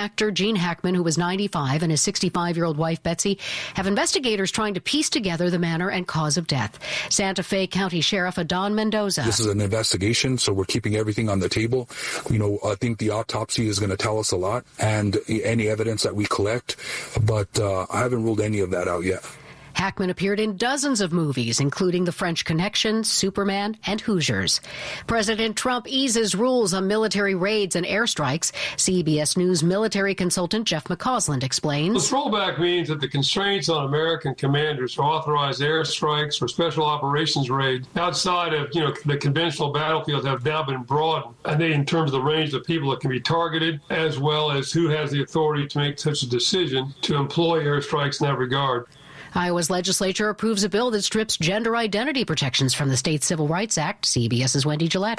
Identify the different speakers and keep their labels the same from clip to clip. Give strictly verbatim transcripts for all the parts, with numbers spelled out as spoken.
Speaker 1: actor Gene Hackman, who was ninety-five, and his sixty-five-year-old wife, Betsy, have investigators trying to piece together the manner and cause of death. Santa Fe County Sheriff Adon Mendoza.
Speaker 2: This is an investigation, so we're keeping everything on the table. You know, I think the autopsy is going to tell us a lot, and any evidence that we collect, but uh, I haven't ruled any of that out yet.
Speaker 1: Hackman appeared in dozens of movies, including The French Connection, Superman, and Hoosiers. President Trump eases rules on military raids and airstrikes. C B S News military consultant Jeff McCausland explains.
Speaker 3: The rollback means that the constraints on American commanders to authorize airstrikes or special operations raids outside of, you know, the conventional battlefield have now been broadened. And they, in terms of the range of people that can be targeted, as well as who has the authority to make such a decision to employ airstrikes in that regard.
Speaker 1: Iowa's legislature approves a bill that strips gender identity protections from the state's Civil Rights Act. CBS's Wendy Gillette.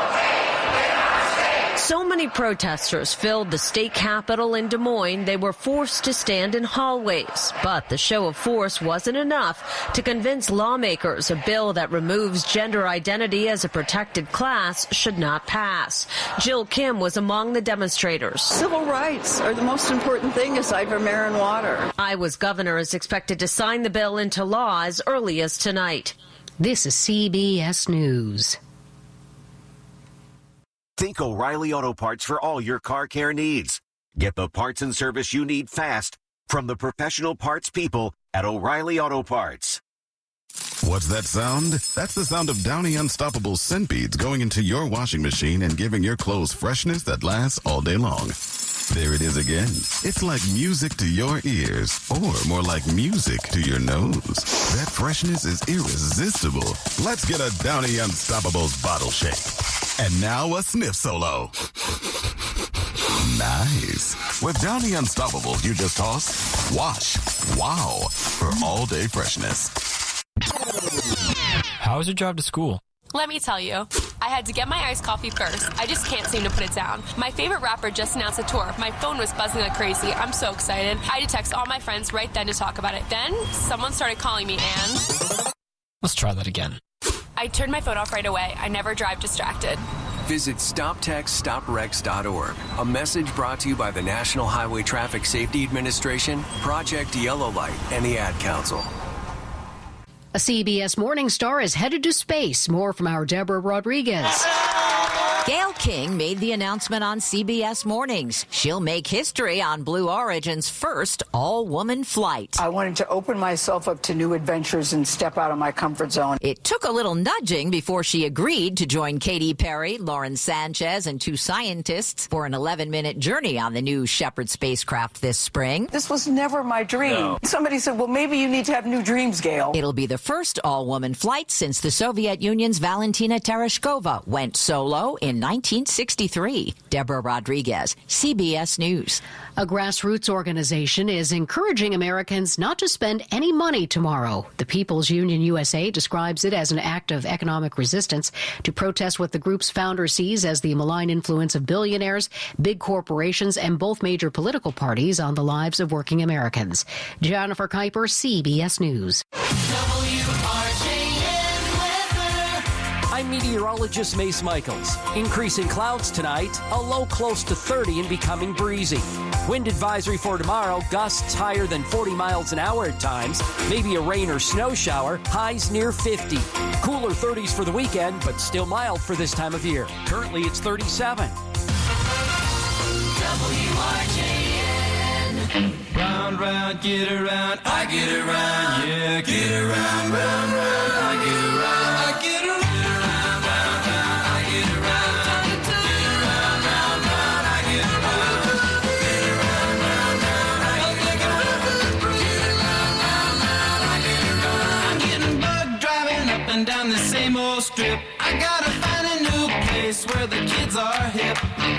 Speaker 4: So many protesters filled the state capitol in Des Moines, they were forced to stand in hallways. But the show of force wasn't enough to convince lawmakers a bill that removes gender identity as a protected class should not pass. Jill Kim was among the demonstrators.
Speaker 5: Civil rights are the most important thing aside from air and water.
Speaker 4: Iowa's governor is expected to sign the bill into law as early as tonight.
Speaker 1: This is C B S News.
Speaker 6: Think O'Reilly Auto Parts for all your car care needs. Get the parts and service you need fast from the professional parts people at O'Reilly Auto Parts.
Speaker 7: What's that sound? That's the sound of Downy Unstoppable scent beads going into your washing machine and giving your clothes freshness that lasts all day long. There it is again. It's like music to your ears, or more like music to your nose. That freshness is irresistible. Let's get a Downy Unstoppables bottle shake. And now a sniff solo. Nice. With Downy Unstoppables, you just toss, wash, wow, for all-day freshness.
Speaker 8: How was your drive to school?
Speaker 9: Let me tell you, I had to get my iced coffee first. I just can't seem to put it down. My favorite rapper just announced a tour. My phone was buzzing like crazy. I'm so excited. I had to text all my friends right then to talk about it. Then, someone started calling me and...
Speaker 8: Let's try that again.
Speaker 9: I turned my phone off right away. I never drive distracted.
Speaker 10: Visit stop text stop wrecks dot org. A message brought to you by the National Highway Traffic Safety Administration, Project Yellow Light, and the Ad Council.
Speaker 1: A C B S Morning Star is headed to space. More from our Deborah Rodriguez.
Speaker 11: Gayle King made the announcement on C B S Mornings. She'll make history on Blue Origin's first all-woman flight.
Speaker 12: I wanted to open myself up to new adventures and step out of my comfort zone.
Speaker 11: It took a little nudging before she agreed to join Katy Perry, Lauren Sanchez, and two scientists for an eleven-minute journey on the new Shepard spacecraft this spring.
Speaker 12: This was never my dream. No. Somebody said, well, maybe you need to have new dreams, Gayle.
Speaker 11: It'll be the first all-woman flight since the Soviet Union's Valentina Tereshkova went solo in nineteen sixty-three. Deborah Rodriguez, C B S News.
Speaker 1: A grassroots organization is encouraging Americans not to spend any money tomorrow. The People's Union U S A describes it as an act of economic resistance to protest what the group's founder sees as the malign influence of billionaires, big corporations, and both major political parties on the lives of working Americans. Jennifer Kuiper, C B S News.
Speaker 13: I'm meteorologist Mace Michaels. Increasing clouds tonight, a low close to thirty and becoming breezy. Wind advisory for tomorrow, gusts higher than forty miles an hour at times, maybe a rain or snow shower, highs near fifty. Cooler thirties for the weekend, but still mild for this time of year. Currently it's thirty-seven.
Speaker 14: W R J N. Round, round, get around, I get around, yeah, get around, round, round, I get around, I get around. Down the same old strip, I gotta find a new place where the kids are hip.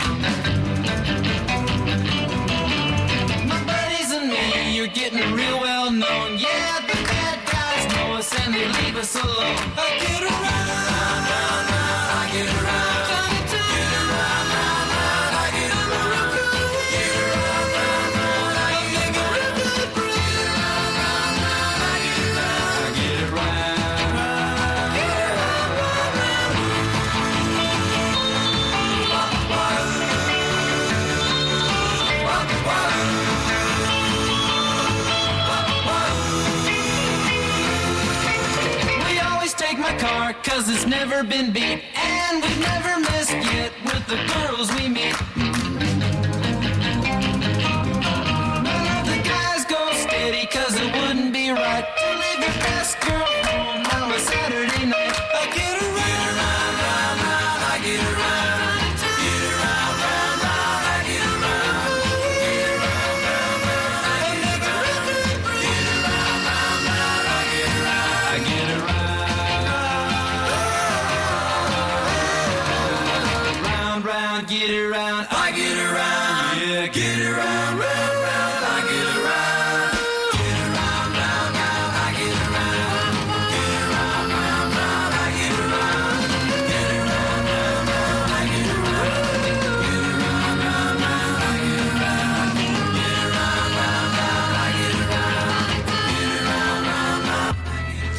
Speaker 14: My buddies and me, you're getting real well known. Yeah, the bad guys know us and they leave us alone. I get around, round, round, round, I get around. Get around, round, round, I get around. Get around, round, round, I get around. Get around, round, round, I get around. I get around. Welcome cause it's never been beat. And we've never missed yet with the girls we meet. None of the guys go steady cause it wouldn't be right to leave your best girl home on a Saturday night. I get around, round, round, round, I get around. Get around, round, round, I get around. Get around, round, round, I get around. Get around, round, round, I get around. I get around. Round, round, get around. I get around. Yeah, get around, round, round, I get around. Get around, round, round, I get around. Get around, round, round, I get around. Get around, round, round, I get around. Get around, round, round, I get around. Get around, round, round, I get around. Get around, round, round, I get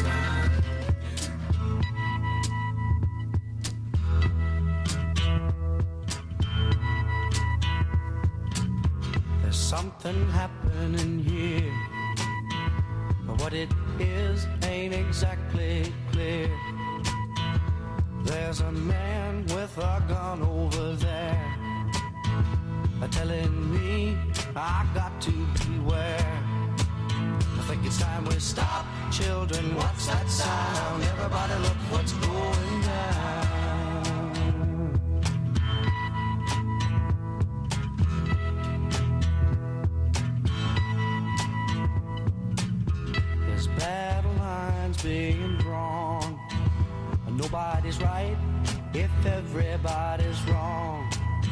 Speaker 15: There's something happening here, but what it is ain't exactly clear. There's a man with a gun over there, uh, telling me I got to beware. I think it's time we stop, children. What's that sound? Everybody look what's going down. There's battle lines being drawn. Nobody's right if everybody's wrong.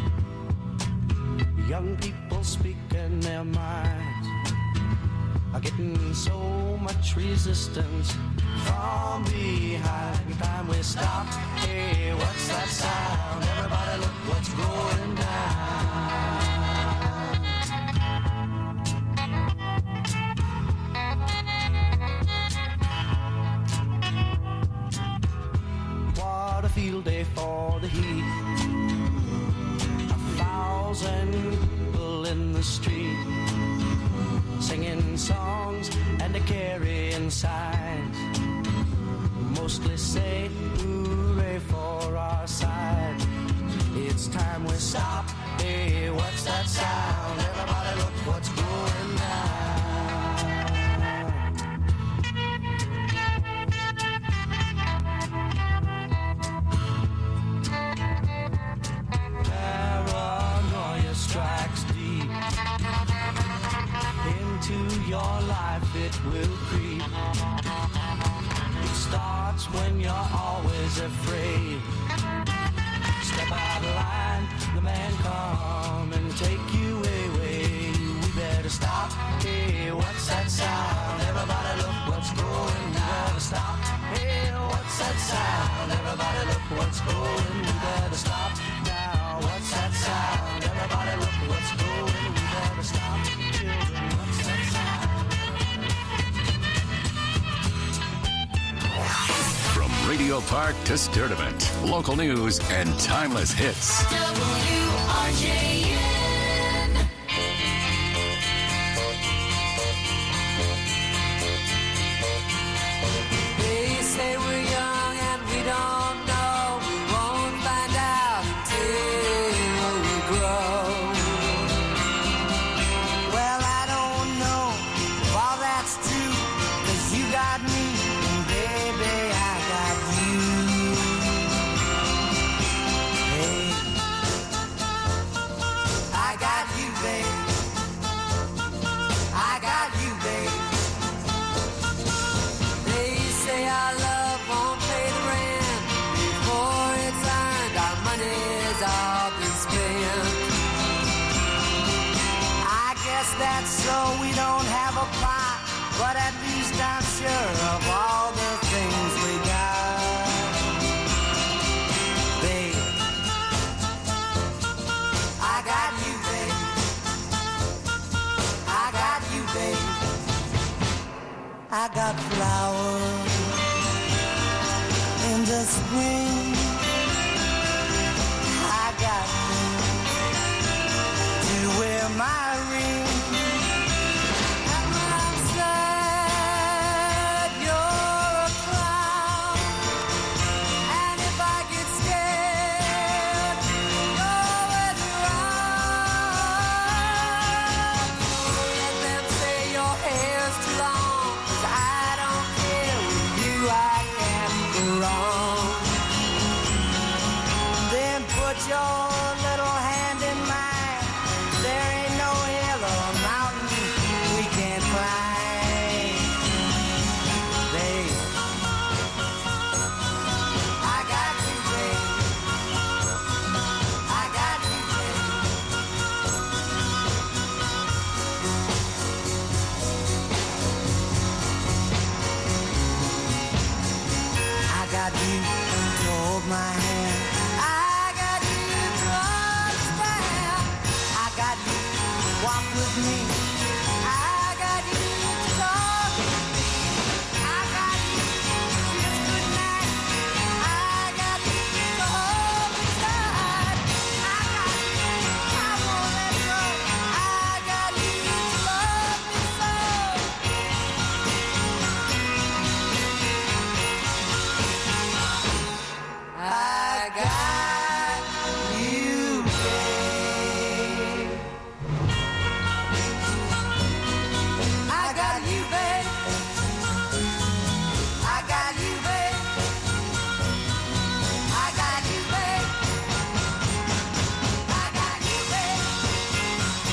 Speaker 15: Young people speaking their minds are getting so much resistance from behind. Time we stop. Hey, what's that sound? Everybody look what's going down. What a field day for the heat. A thousand people in the street, singing songs and carrying signs, mostly say hooray for our side. It's time we stop. Hey, what's that sound? Everybody look what's going down. Paranoia strikes deep into your life, it will creep. It starts when you're always afraid. Step out of line, the man come and take you away. We better stop. Hey, what's that sound? Everybody look what's going. We better stop. Hey, what's that sound? Everybody look what's going. We better stop now. What's that sound? Everybody look what's going. We better stop. Children, what's that sound?
Speaker 16: From Radio Park to Sturdivant, local news and timeless hits.
Speaker 14: W R J N.
Speaker 17: They say we're young and we don't know. We won't find out until we grow. Well, I don't know if all that's true, 'cause you got me, and baby, I got you. Hey, I got you, babe. I got you, babe. They say our love won't pay the rent before it's earned. Our money's all been spent. I guess that's so we don't have a plot, but at least I'm sure of all the things we got. Babe, I got you, babe. I got you, babe. I got flowers in the spring. I got you to wear my ring. And when I'm sad, you're a clown. with me. I got you to talk with me. I got you to kiss goodnight. I got you to hold me tight. I got you, I won't let go. I got you to love me so. I got you, babe. I got you, babe. I got you, babe. I got you, babe. I got you, babe.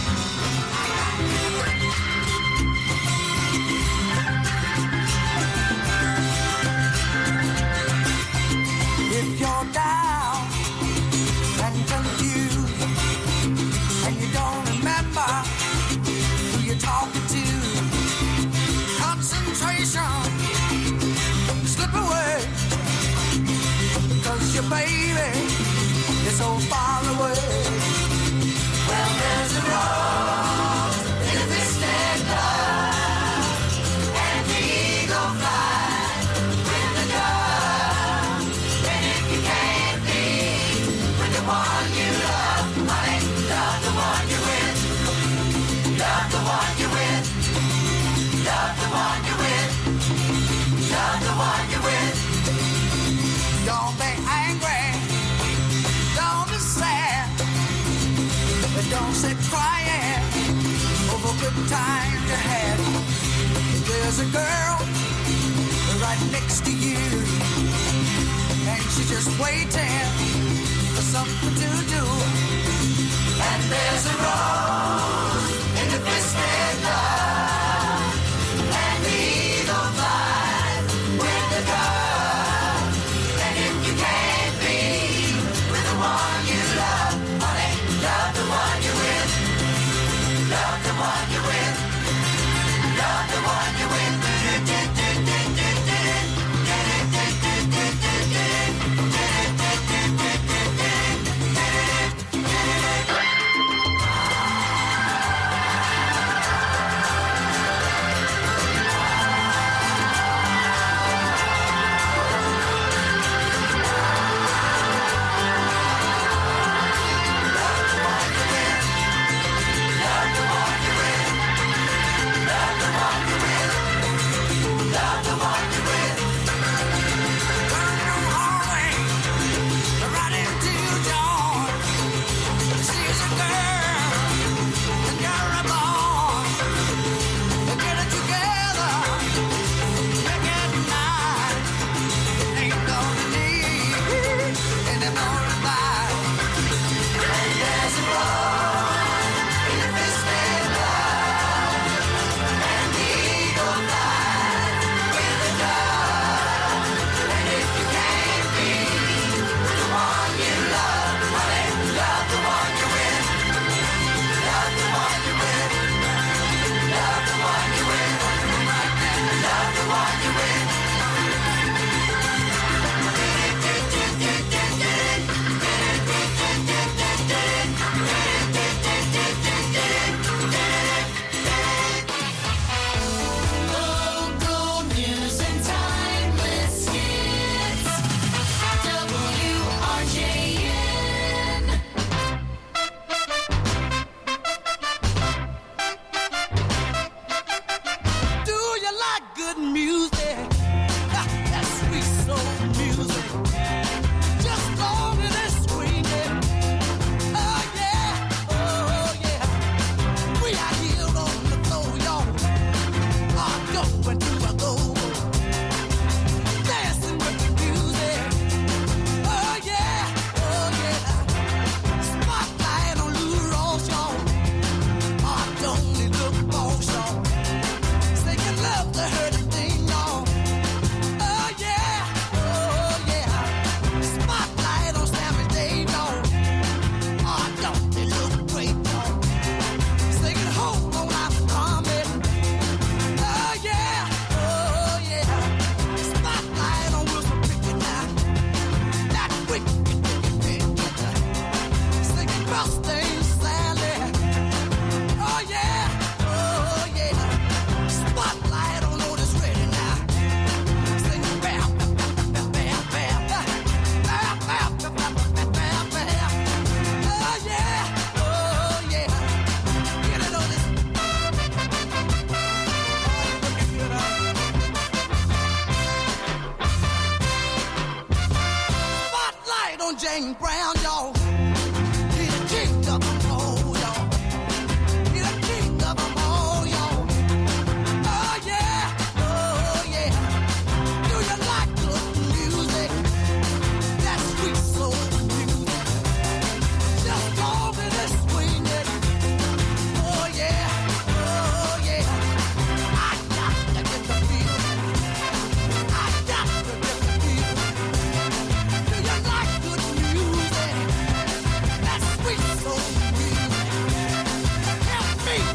Speaker 17: If you're down and confused and you don't remember who you're talking to, concentration slip away, 'cause your baby is so far away. Well, there's a rose in a twisted love, and the eagle flies with the dove. And if you can't be with the one you love, honey, love the one you're with. Love the one you're with. Love the one you're with. Love the one you're with. Don't be angry. Don't be sad. But don't sit crying over good times you had. There's a girl right next to you, and she's just waiting for something to do. And there's a rose in the twisted love, and the eagle flies with the dove. And if you can't be with the one you love, honey, love the one you're with. Love the one you're with. Love the one you're with.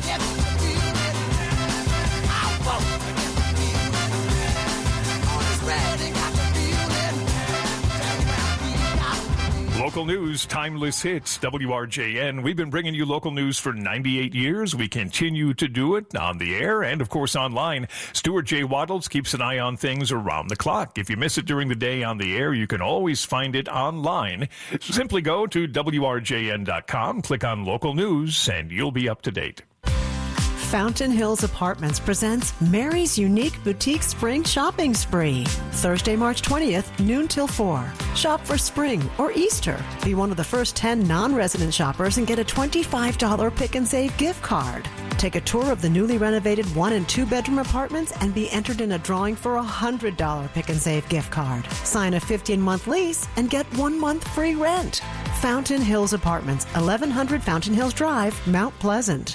Speaker 17: get the feeling. I won't get the feeling. All is ready, got the feeling. Tell me where we got the feeling.
Speaker 18: Local news, timeless hits, W R J N. We've been bringing you local news for ninety-eight years. We continue to do it on the air and, of course, online. Stuart J. Waddles keeps an eye on things around the clock. If you miss it during the day on the air, you can always find it online. Simply go to W R J N dot com, click on local news, and you'll be up to date.
Speaker 19: Fountain Hills Apartments presents Mary's Unique Boutique Spring Shopping Spree. Thursday, March twentieth, noon till four. Shop for spring or Easter. Be one of the first ten non-resident shoppers and get a twenty-five dollars Pick and Save gift card. Take a tour of the newly renovated one and two bedroom apartments and be entered in a drawing for a one hundred dollars Pick and Save gift card. Sign a fifteen month lease and get one month free rent. Fountain Hills Apartments, eleven hundred Fountain Hills Drive, Mount Pleasant.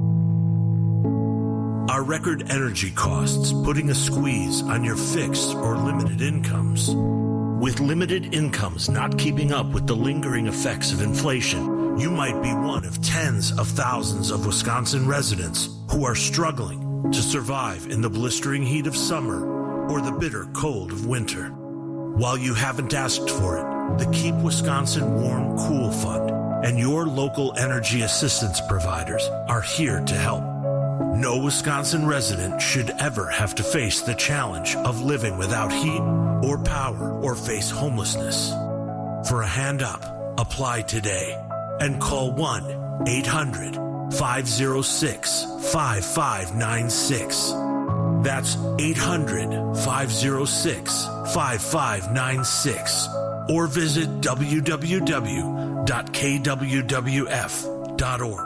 Speaker 20: Are record energy costs putting a squeeze on your fixed or limited incomes? With limited incomes not keeping up with the lingering effects of inflation, you might be one of tens of thousands of Wisconsin residents who are struggling to survive in the blistering heat of summer or the bitter cold of winter. While you haven't asked for it, the Keep Wisconsin Warm Cool Fund and your local energy assistance providers are here to help. No Wisconsin resident should ever have to face the challenge of living without heat or power or face homelessness. For a hand up, apply today and call one eight hundred five oh six five five nine six. That's eight hundred five oh six five five nine six. Or visit w w w dot k w w f dot org.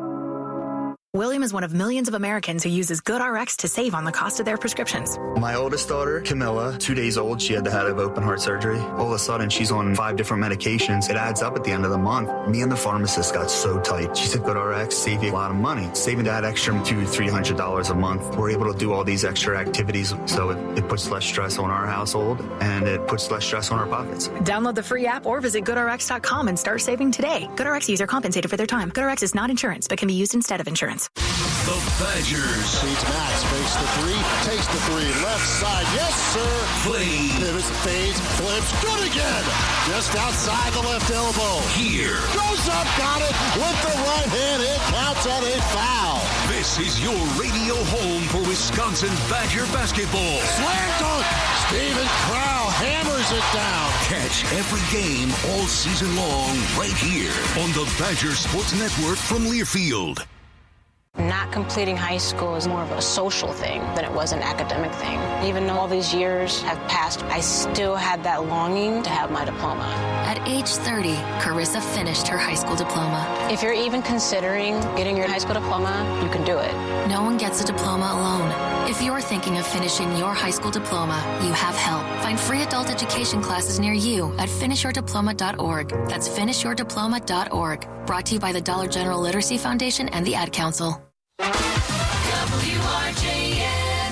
Speaker 21: William is one of millions of Americans who uses GoodRx to save on the cost of their prescriptions.
Speaker 22: My oldest daughter, Camilla, two days old, she had to have open heart surgery. All of a sudden, she's on five different medications. It adds up at the end of the month. Me and the pharmacist got so tight. She said, GoodRx, save you a lot of money. Saving that extra two hundred dollars, three hundred dollars a month. We're able to do all these extra activities, so it, it puts less stress on our household, and it puts less stress on our pockets.
Speaker 21: Download the free app or visit good r x dot com and start saving today. GoodRx user compensated for their time. GoodRx is not insurance, but can be used instead of insurance.
Speaker 23: The Badgers. Seeds Max, fakes the three, takes the three, left side, yes sir.
Speaker 16: Play.
Speaker 23: Pivots, fades, flips, good again. Just outside the left elbow.
Speaker 16: Here.
Speaker 23: Goes up, got it, with the right hand, it counts at a foul.
Speaker 16: This is your radio home for Wisconsin Badger basketball.
Speaker 23: Slam dunk, Steven Crowl hammers it down.
Speaker 16: Catch every game all season long right here on the Badger Sports Network from Learfield.
Speaker 24: Not completing high school is more of a social thing than it was an academic thing. Even though all these years have passed, I still had that longing to have my diploma.
Speaker 25: At age thirty, Carissa finished her high school diploma.
Speaker 24: If you're even considering getting your high school diploma, you can do it.
Speaker 25: No one gets a diploma alone. If you're thinking of finishing your high school diploma, you have help. Find free adult education classes near you at finish your diploma dot org. That's finish your diploma dot org. Brought to you by the Dollar General Literacy Foundation and the Ad Council.
Speaker 17: W R J N.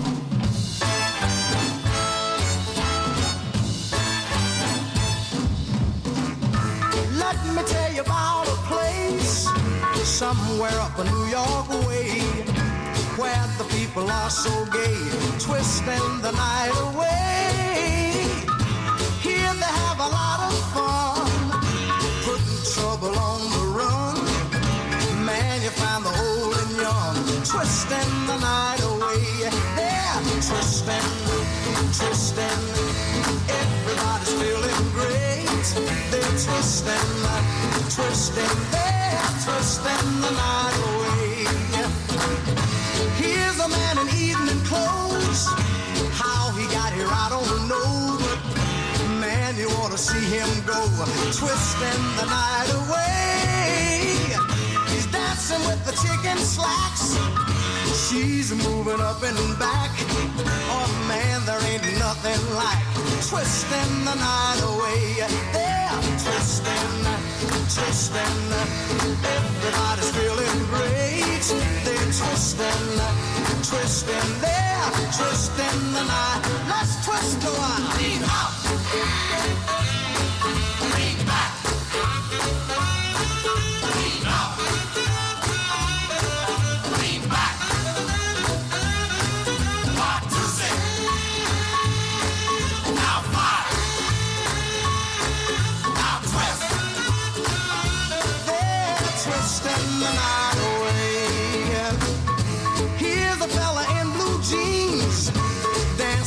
Speaker 17: Let me tell you about a place somewhere up a New York way where the people are so gay, twisting the night away. Here they have a lot of fun, putting trouble on the run. Man, you find the old and young, twisting the night away. They're twisting, twisting. Everybody's feeling great. They're twisting, twisting. They're twisting the night away. Here's a man in evening clothes. How he got here, I don't know. But man, you ought to see him go, twisting the night away. Dancing with the chicken slacks. She's moving up and back. Oh man, there ain't nothing like twisting the night away. They're twisting, twisting. Everybody's feeling great. They're twisting, twisting. They're twisting the night. Let's twist a while. Lean out. Lean back. Lean out.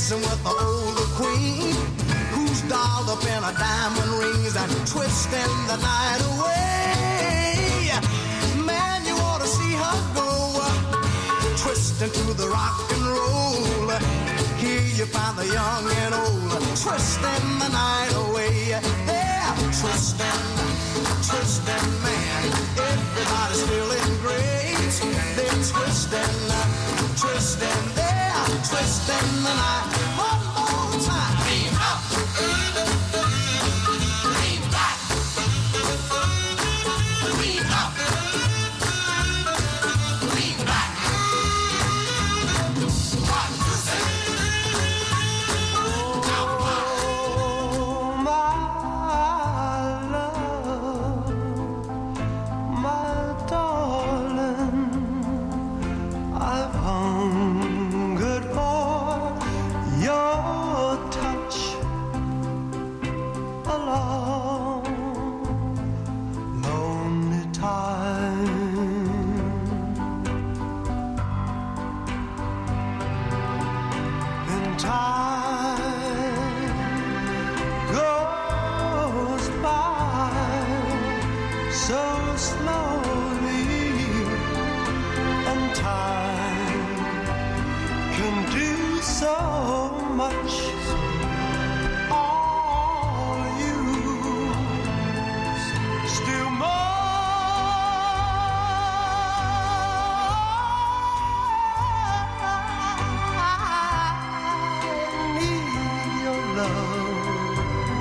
Speaker 2: dancing with the older queen, who's dolled up in her diamond rings and twisting the night away. Man, you ought to see her go, twisting to the rock and roll. Here you find the young and old, twisting the night away. Yeah, twisting, twisting, man. Everybody's feeling great. They're twisting, twisting, they're twisting the night. One more time. Lean up, lean back, lean up, lean back. What you say?
Speaker 15: Oh, my love, my darling, I've hungered for your touch a long, lonely time. And time goes by so slowly, and time can do so much. All you still more need your love.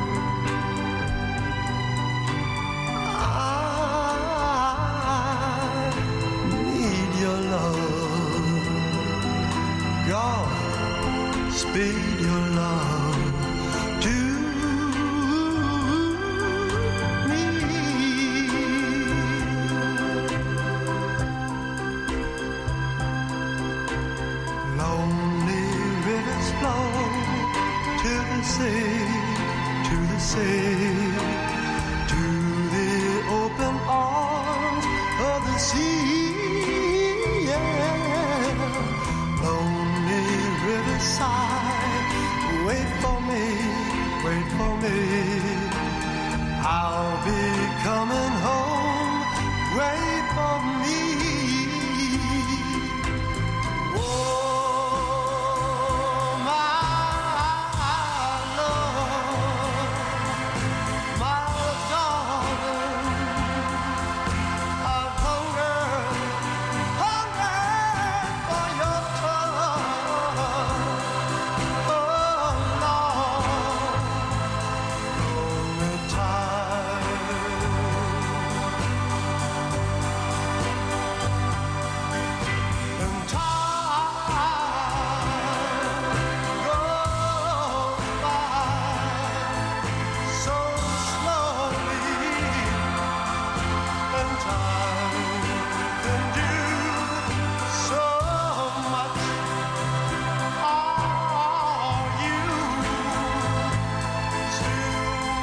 Speaker 15: I need your love. God, speed your love to me. Lonely rivers flow to the sea, to the sea, to the open arms of the sea. Yeah. Lonely riverside, wait for me, wait for me. I'll be coming home, wait for me. Oh, my love, my darling, I've hungered, hungered for your touch. Oh, Lord, only time. And time goes by so slowly, and time can do so much. Are you still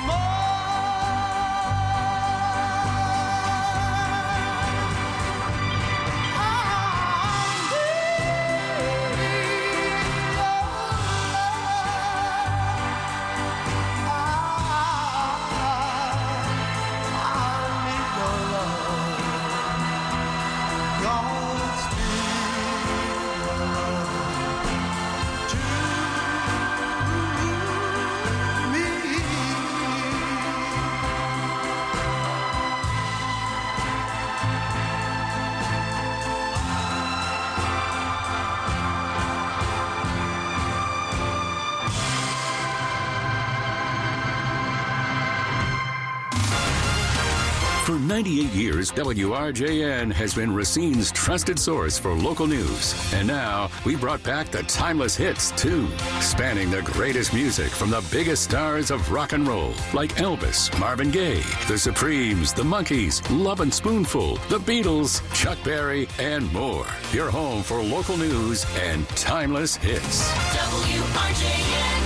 Speaker 3: For ninety-eight years, W R J N has been Racine's trusted source for local news. And now, we brought back the timeless hits, too, spanning the greatest music from the biggest stars of rock and roll, like Elvis, Marvin Gaye, The Supremes, The Monkees, Love and Spoonful, The Beatles, Chuck Berry, and more. Your home for local news and timeless hits.
Speaker 14: W R J N.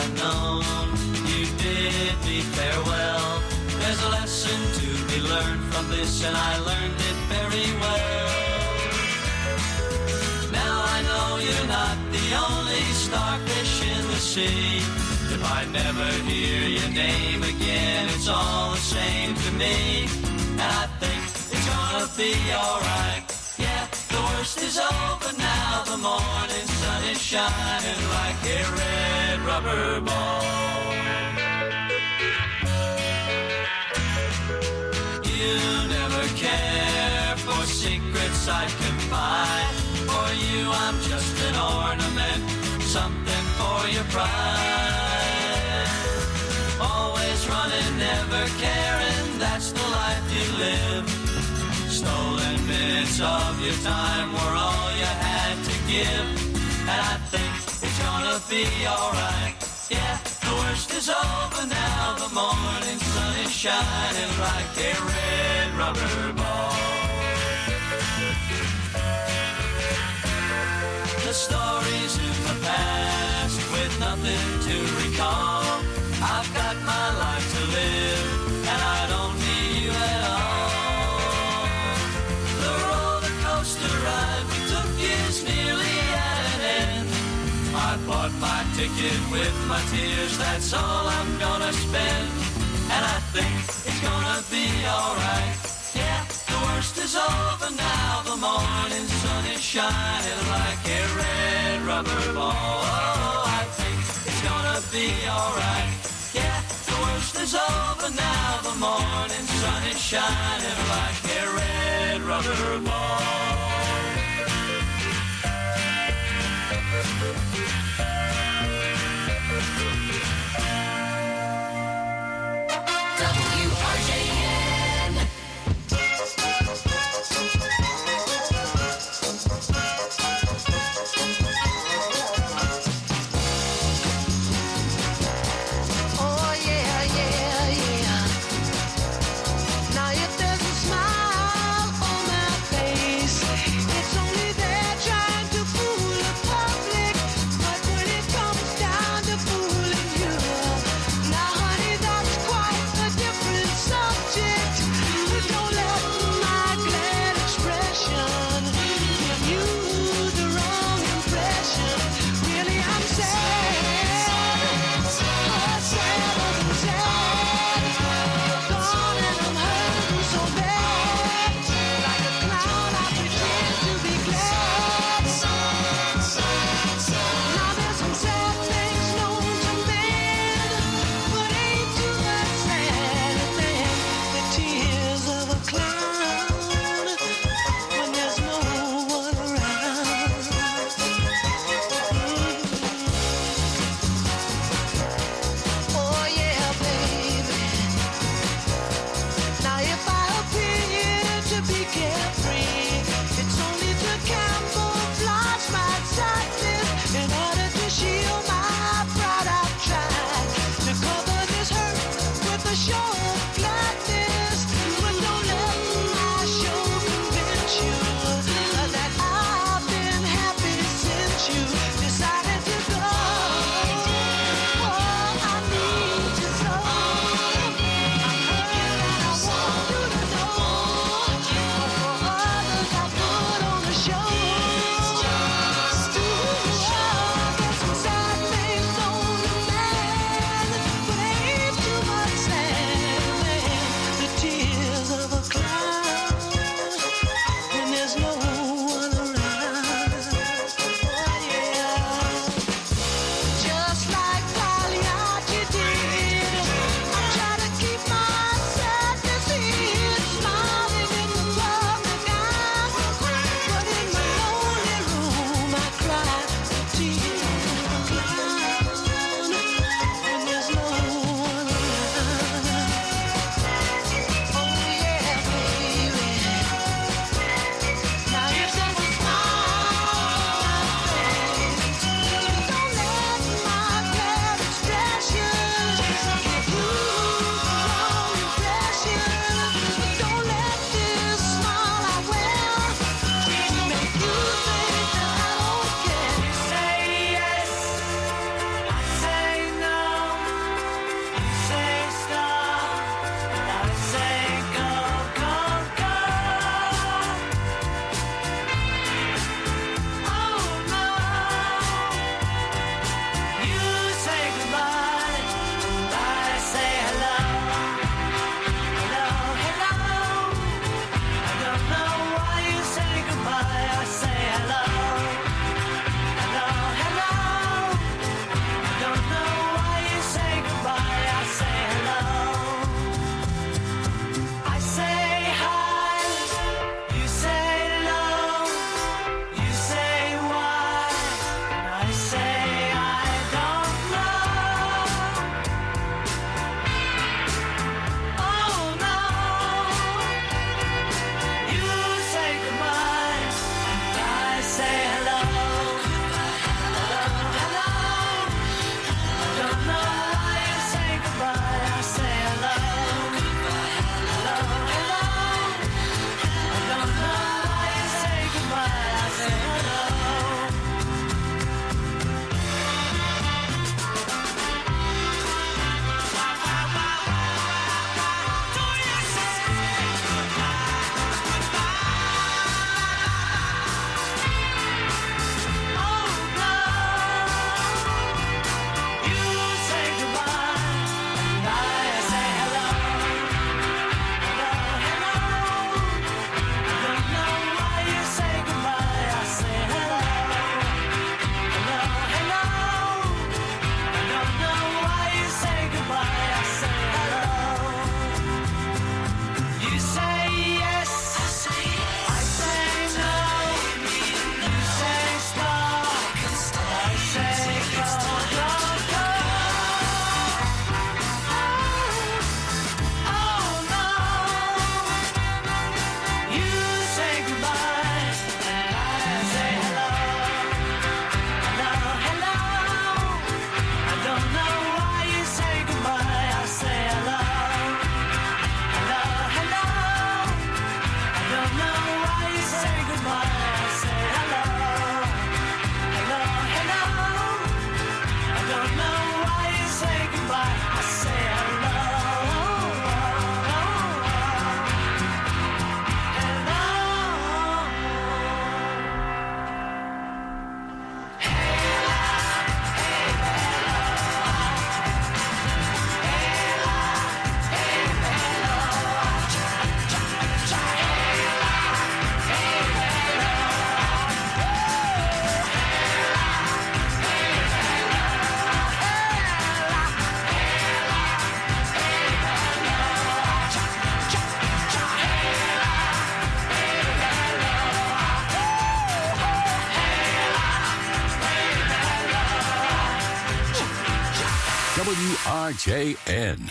Speaker 14: I've known. You bid me farewell. There's a lesson to be learned from this, and I learned it very well. Now I know you're not the only starfish in the sea. If I never hear your name again, it's all the same to me. And I think it's gonna be alright. Yeah, the worst is over now. The morning sun is shining like a red rubber ball. You never care for secrets I confide. For you I'm just an ornament, something for your pride. Always running, never caring, that's the life you live. Stolen minutes of your time were all you had to give. And I think it's gonna be alright. Yeah, the worst is over now. The morning sun is shining like a red rubber ball. The stories in the past with nothing to recall. I've got my life to live, and I don't need you at all. The roller coaster ride we took is nearly at an end. I bought my ticket with my tears, that's all I'm gonna spend. And I think it's gonna be alright. Yeah, the worst is over now. The morning sun is shining like a red rubber ball. Oh, I think it's gonna be alright. Yeah, the worst is over now. The morning sun is shining like a red rubber ball.
Speaker 17: W R J N.
Speaker 2: Oh yeah, yeah, yeah. Now if there's a smile on my face,
Speaker 3: W R J N.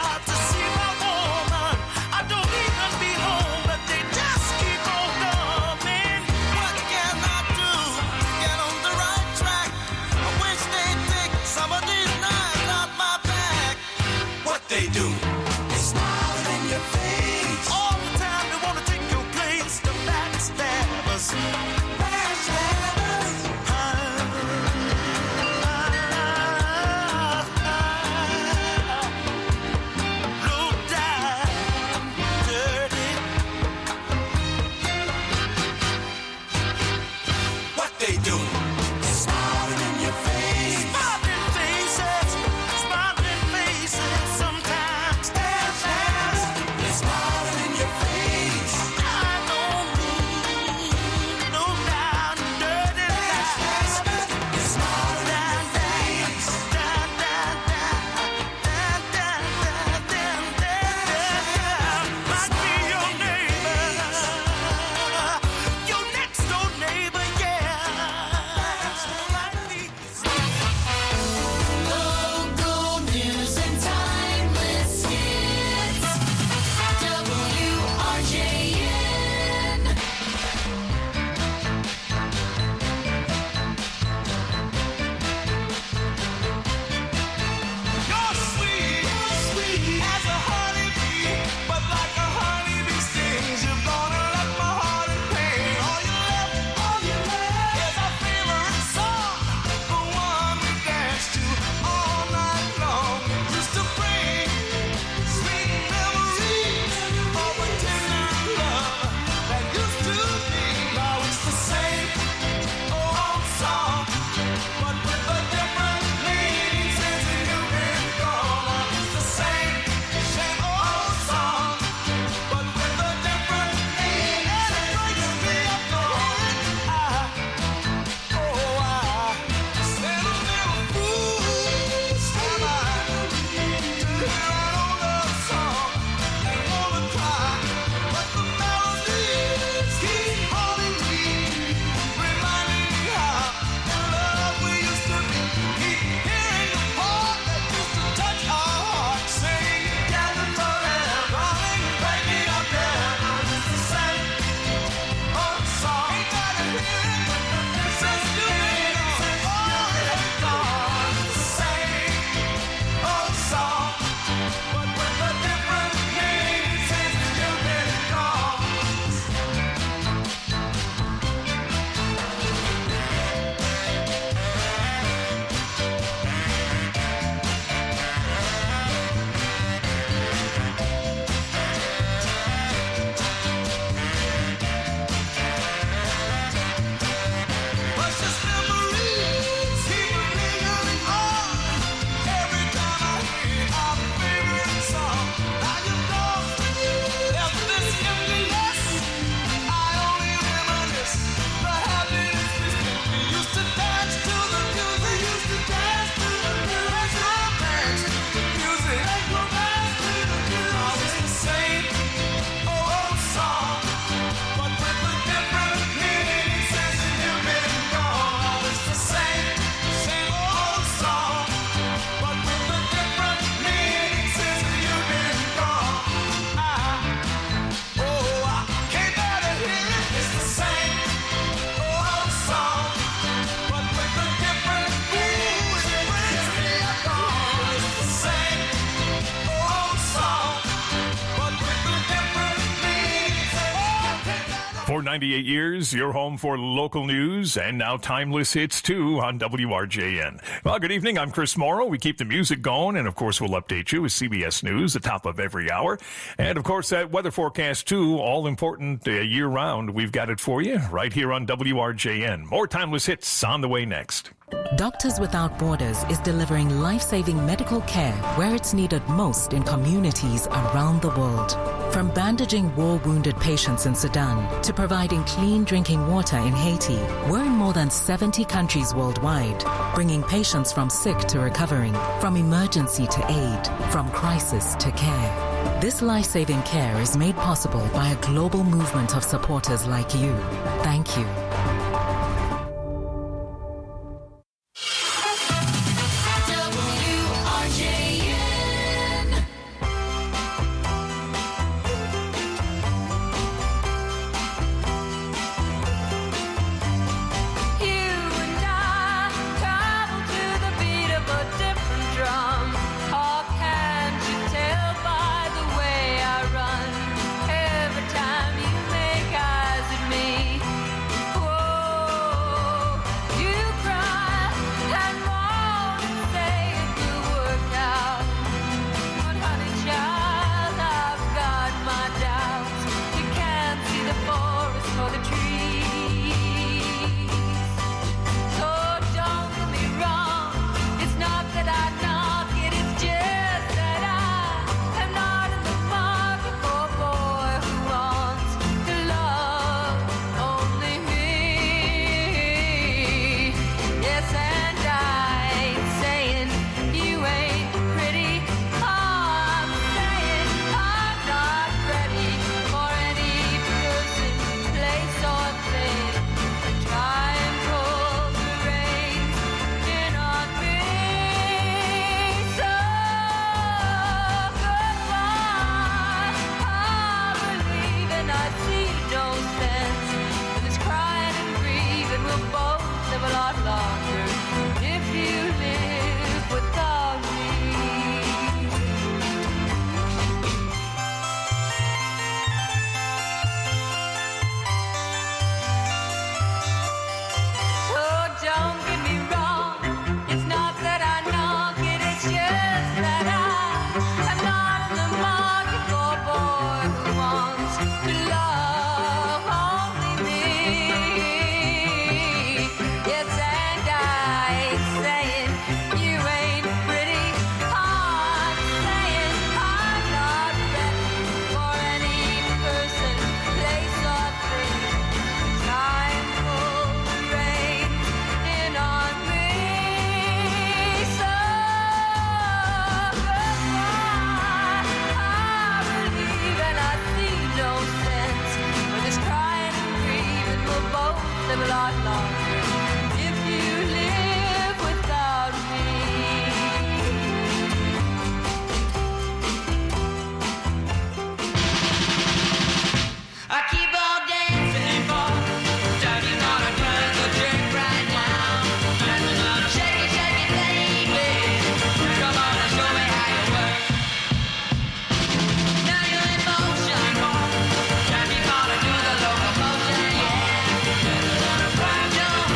Speaker 2: I don't even be home, but they just keep on coming.
Speaker 18: For ninety-eight years, your home for local news and now timeless hits, too, on W R J N. Well, good evening. I'm Chris Morrow. We keep the music going, and, of course, we'll update you with C B S News at the top of every hour. And, of course, that weather forecast, too, all important uh, year-round. We've got it for you right here on W R J N. More timeless hits on the way next.
Speaker 4: Doctors Without Borders is delivering life-saving medical care where it's needed most in communities around the world. From bandaging war-wounded patients in Sudan to providing clean drinking water in Haiti, we're in more than seventy countries worldwide, bringing patients from sick to recovering, from emergency to aid, from crisis to care. This life-saving care is made possible by a global movement of supporters like you. Thank you.
Speaker 14: Don't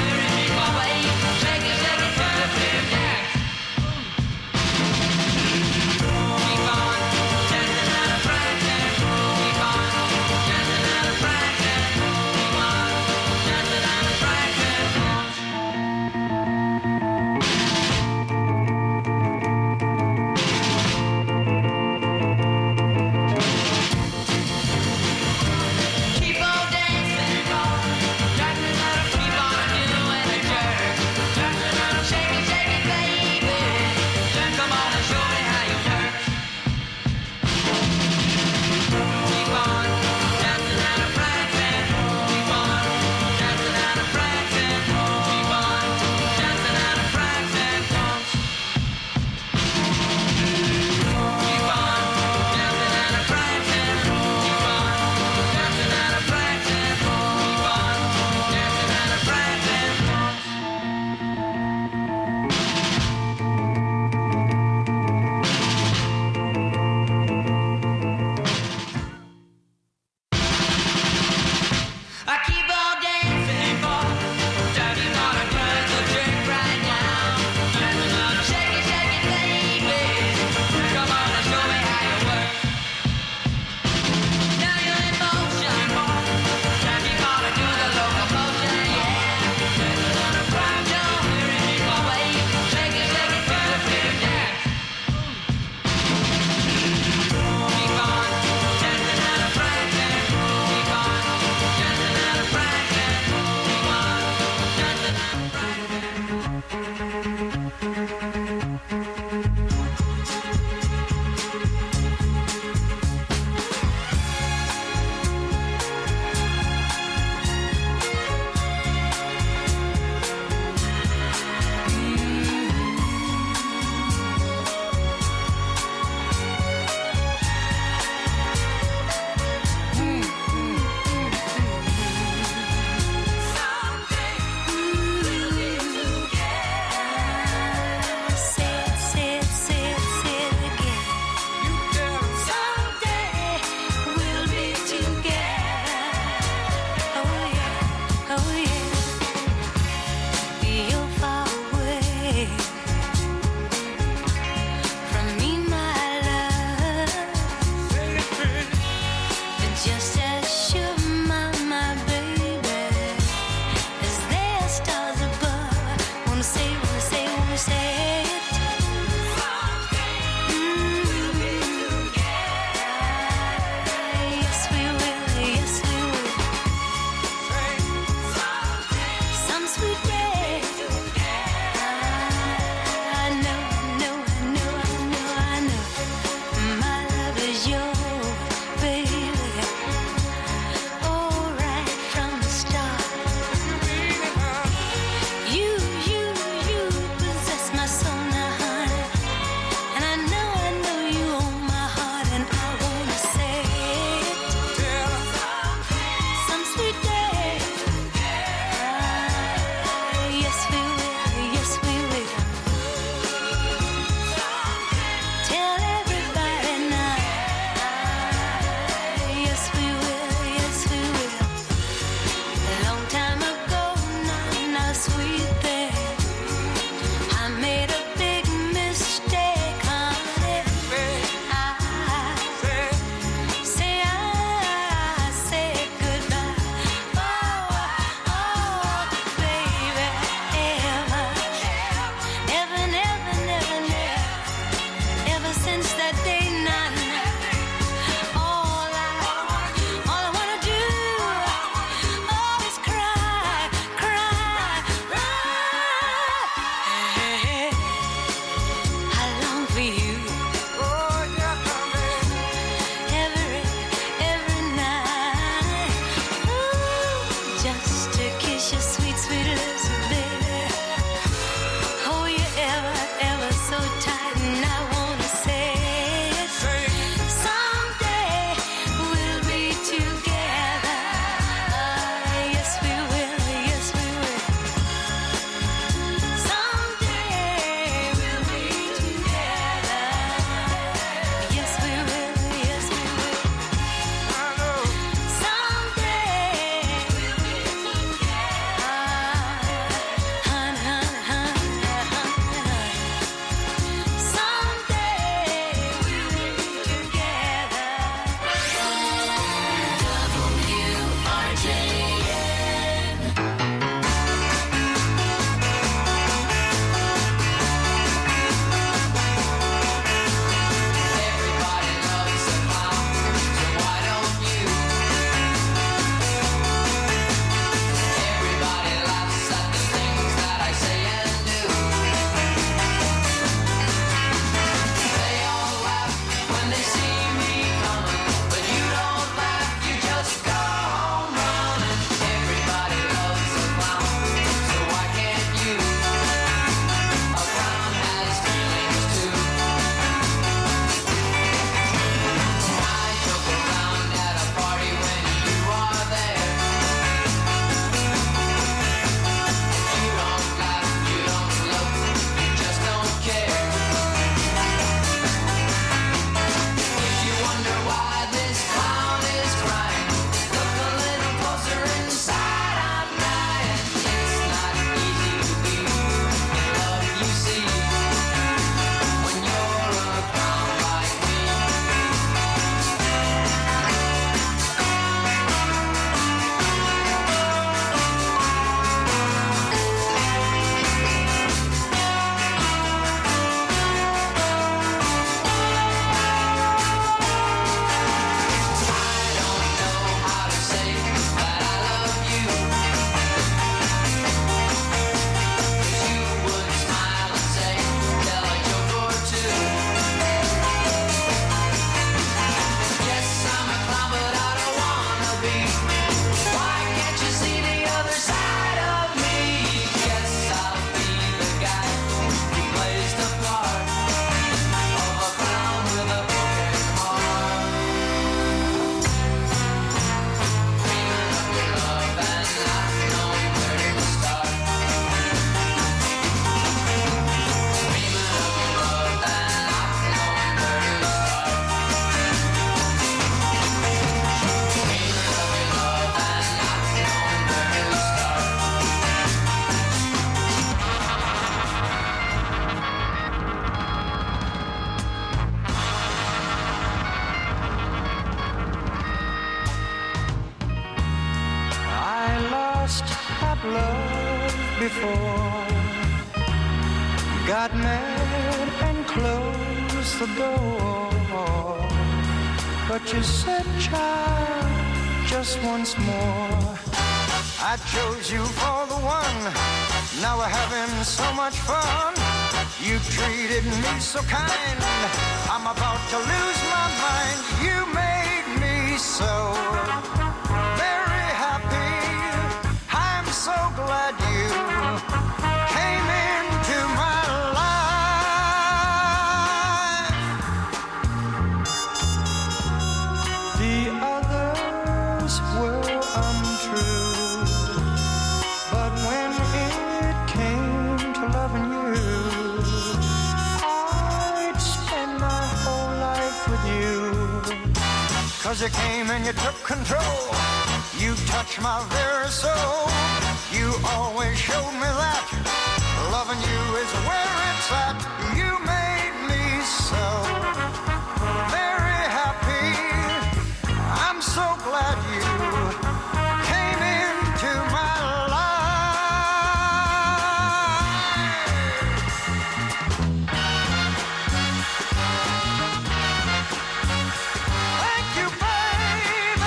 Speaker 15: loved before. Got mad and closed the door. But you said, child, just once more. I chose you for the one. Now we're having so much fun. You treated me so kind. I'm about to lose my mind. You made me so very happy. I'm so glad you came into my life. The others were untrue, but when it came to loving you, I'd spend my whole life with you. Cause you came and you took control. You touched my very soul. You always showed me that loving you is where it's at. You made me so very happy. I'm so glad you came into my Thank you, baby.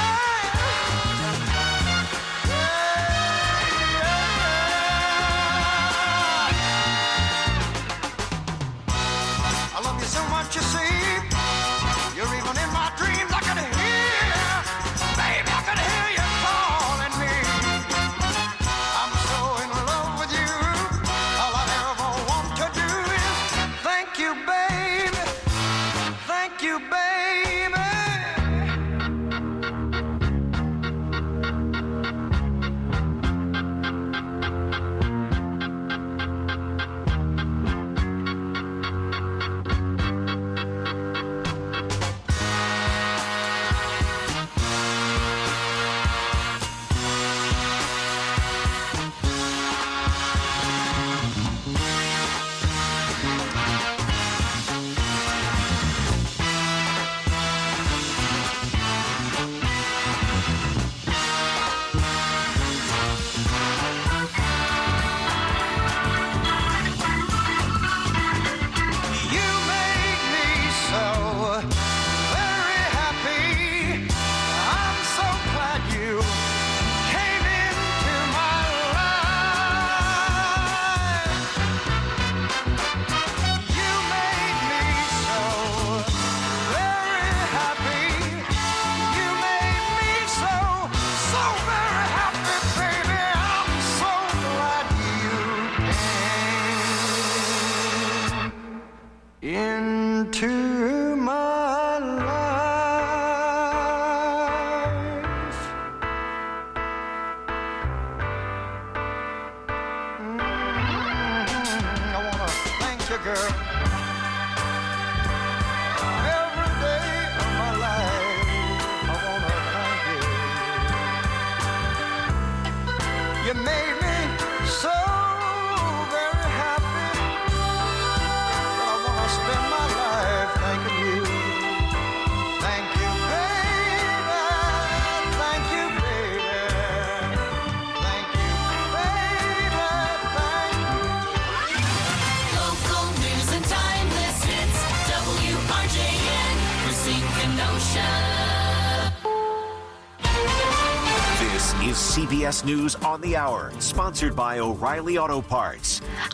Speaker 15: I love you so much, you see. You're even in my dreams. I can hear, baby, I can hear you calling me. I'm so in love with you. All I ever want to do is thank you, baby. Thank you, baby. You made me so very happy. I'm so glad you came into my life. You made me so very happy. You made me so, so very happy, baby. I'm so glad you came into my life. Mm, I wanna thank you, girl. Every day of my life, I wanna thank you. You made me so very happy. I wanna spend my life thanking you. Thank you, baby. Thank you, baby. Thank you, baby. Thank you.
Speaker 14: Local news and timeless hits. W R J N, Racine Kenosha.
Speaker 5: This is C B S News on the Hour, sponsored by O'Reilly Auto Parts.